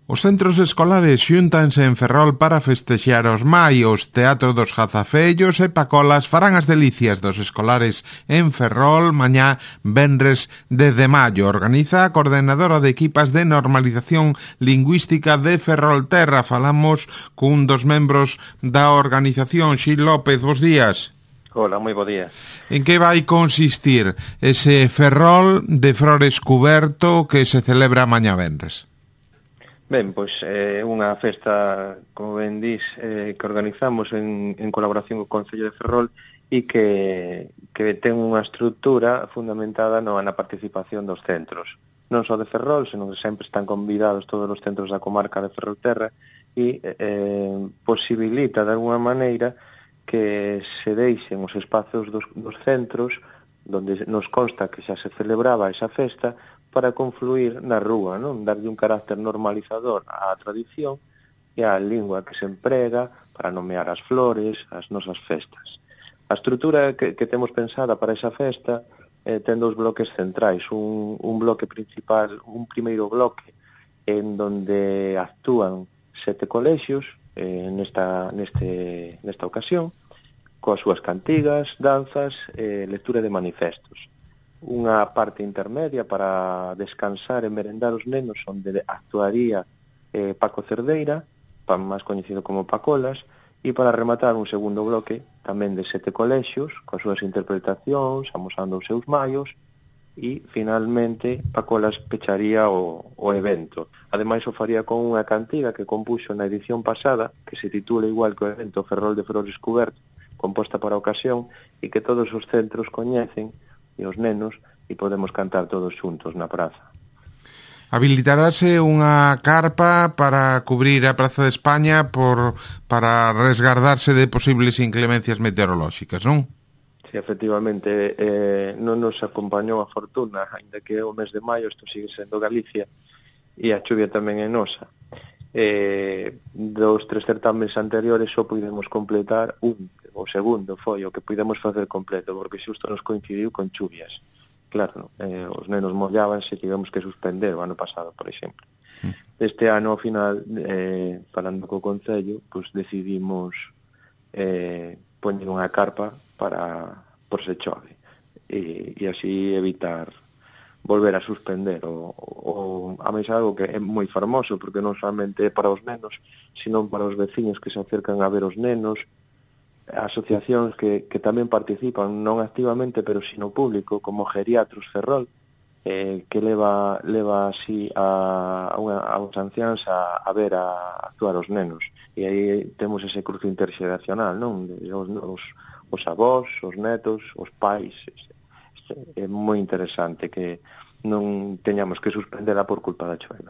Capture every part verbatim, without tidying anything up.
Os centros escolares xúntanse en Ferrol para festexar os maios. Teatro dos Jazafellos e Pacolas farán as delicias dos escolares en Ferrol mañá venres dez de maio. Organiza a Coordenadora de Equipas de Normalización Lingüística de Ferrolterra. Falamos cun dos membros da organización. Xil López, bos días. Hola, moi bo día. En que vai consistir ese Ferrol de Flores Cuberto que se celebra mañá venres? Ben, pois é eh, unha festa, como ben dís, eh, que organizamos en, en colaboración co Concello de Ferrol e que, que ten unha estrutura fundamentada no, na participación dos centros. Non só de Ferrol, senón que sempre están convidados todos os centros da comarca de Ferrolterra e eh, posibilita de alguna maneira que se deixen os espazos dos, dos centros donde nos consta que xa se celebraba esa festa para confluir na rúa, non? Darlle un carácter normalizador á tradición e á lingua que se emprega para nomear as flores, as nosas festas. A estrutura que, que temos pensada para esa festa eh, ten dous bloques centrais, un, un bloque principal, un primeiro bloque en donde actúan sete colexios eh, nesta, neste, nesta ocasión, coas súas cantigas, danzas e eh, lectura de manifestos. Unha parte intermedia para descansar e merendar os nenos onde actuaría eh, Paco Cerdeira, máis coñecido como Pacolas, e para rematar un segundo bloque tamén de sete colexios coas súas interpretacións, amosando os seus maios e finalmente Pacolas pecharía o, o evento. Ademais o faría con unha cantiga que compuxo na edición pasada que se titula igual que o evento Ferrol de Flores Cuberto, composta para a ocasión e que todos os centros coñecen e os nenos, e podemos cantar todos xuntos na praza. Habilitarase unha carpa para cubrir a Praza de España por para resgardarse de posibles inclemencias meteorolóxicas, non? Sí, efectivamente, eh, non nos acompañou a fortuna, ainda que o mes de maio isto sigue sendo Galicia, e a chuvia tamén é nosa. Eh, dos tres certames anteriores só pudemos completar un, o segundo foi o que pudemos facer completo, porque xusto nos coincidiu con chuvias. Claro, eh, os nenos mollábanse e tivemos que suspender o ano pasado, por exemplo. Este ano, ao final, eh, falando co Concello, pues decidimos eh, poñer unha carpa para por se chove e, e así evitar volver a suspender o, o, a máis algo que é moi fermoso porque non somente é para os nenos, sino para os veciños que se acercan a ver os nenos, asociacións que, que tamén participan non activamente pero sino público como Geriatros Ferrol eh, que leva leva así a, a, unha, a os anciáns a, a ver a, a actuar os nenos e aí temos ese cruce interxeracional, non? De, os, os, os avós, os netos, os pais. É moi interesante que non teñamos que suspendela por culpa da choiva.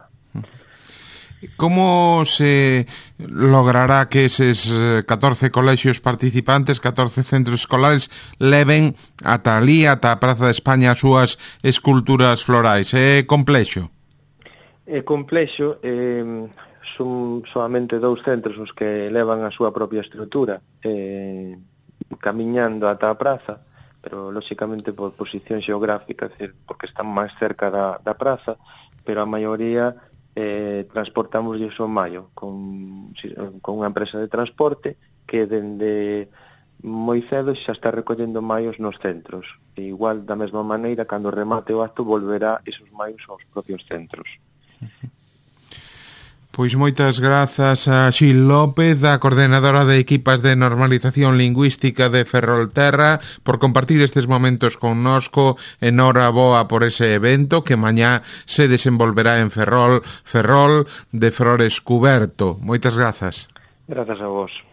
Como se logrará que eses catorce colexios participantes, catorce centros escolares, leven ata ali, ata a Praza de España, as súas esculturas florais? É complexo? É complexo, eh, son solamente dous centros os que levan a súa propia estrutura, eh, camiñando ata a praza, pero lóxicamente por posición xeográfica, decir, porque están máis cerca da, da praza, pero a maioría eh, transportamos iso maio con, con unha empresa de transporte que dende moi cedo xa está recollendo maios nos centros. E igual, da mesma maneira, cando remate o acto, volverá esos maios aos propios centros. Pois moitas grazas a Xil López, a Coordenadora de Equipas de Normalización Lingüística de Ferrolterra, por compartir estes momentos connosco. Enhoraboa por ese evento que mañá se desenvolverá en Ferrol, Ferrol de Flores Cuberto. Moitas grazas. Grazas a vos.